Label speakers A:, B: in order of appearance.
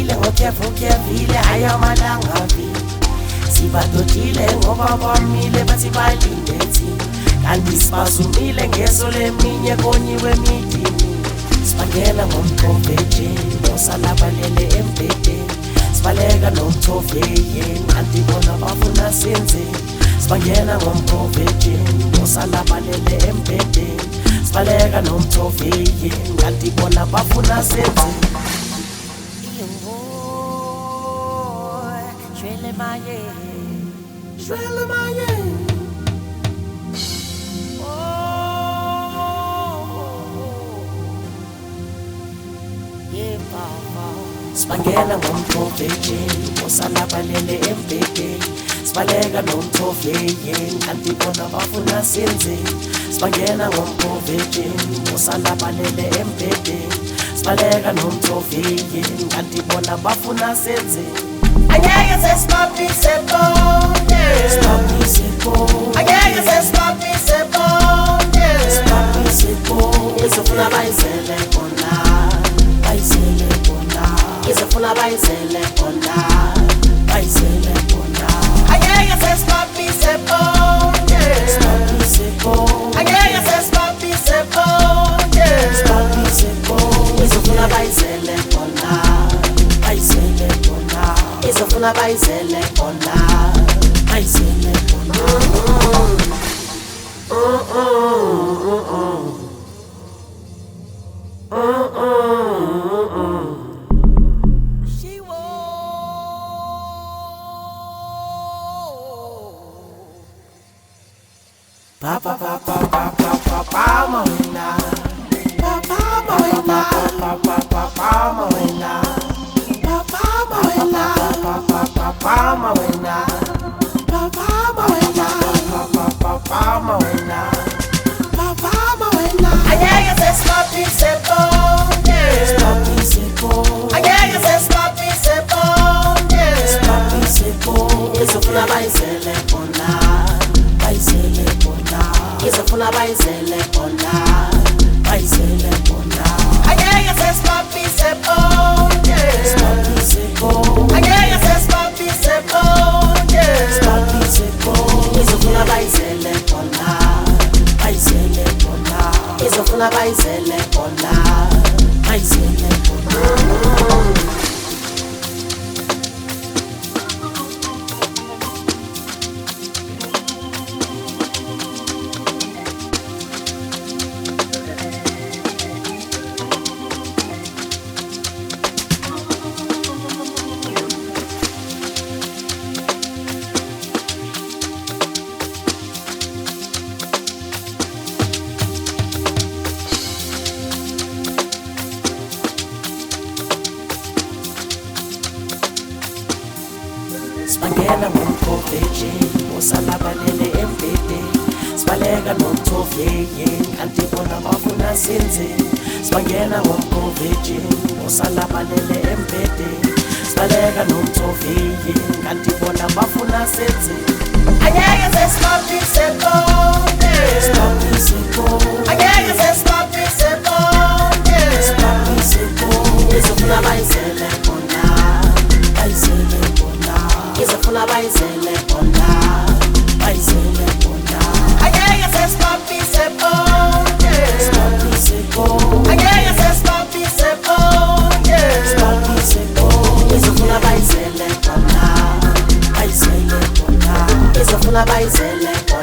A: Sibadodile ngokhevukevile ayamalangavile. Sibadodile ngoba bamile bathi balinde thina, kanti sibazumile ngeso leminye konyiwe midini. Sibangena ngomqovejeni osalabalele embhedeni, sibaleka nomthoveyeni kanti bona bafuna senzeni. Sibangena ngomqovejeni osalabalele embhedeni, sibaleka nomthoveyeni kanti bona bafuna senzeni. Shwele maye, shwele maye. Sibangena ngomqovejeni osalabalele embhedeni, sibaleka nomthoveyeni kanti bona bafuna senzeni. Sibangena ngomqovejeni osalabalele embhedeni, sibaleka nomthoveyeni kanti bona bafuna senzeni. Angeke sesibambise bonke, sibambise bonke. Angeke sesibambise bonke, sibambise bonke. Izofuna bayizele bona, bayizele bona. Izofuna bayizele bona, bayizele bona. Angeke sesibambise bonke, sibambise bonke. Angeke sesibambise bonke, sibambise bonke. Izofuna bayizele bona, bayizele bona. Izofuna bayizele bona, bayizele bona. Pa pa pa pa pa pa pa pa mawena, pa pa mawena, pa pa pa pa mawena, pa pa mawena, pa pa pa pa mawena, pa pa mawena, pa pa pa pa mawena, pa pa mawena. Angeke sesibambise bonke, sibambise bonke. Angeke sesibambise bonke, sibambise bonke. Izofuna bayizele bona, bayizele bona. Izofuna bayizele bona, bayizele bona. Angeke sesibambise bonke, sibambise bonke. Angeke sesibambise bonke, sibambise bonke. Izofuna bayizele bona, bayizele bona. Izofuna bayizele bona, bayizele bona. Sibangena ngomqovejeni osalabalele embhedeni, sibaleka nomthoveyeni kanti bona bafuna senzeni. Sibangena ngomqovejeni osalabalele embhedeni, sibaleka nomthoveyeni kanti bona bafuna senzeni. Angeke sesibambise bonke, sibambise bonke. Angeke sesibambise bonke, sibambise bonke. Izofuna bayizele bona, bayizele bona. Izofuna bayizele bona, bayizele bona. Angeke sesibambise bonke, sibambise bonke. Angeke sesibambise bonke, sibambise bonke. Izofuna bayizele bona, bayizele bona. Izofuna bayizele bona.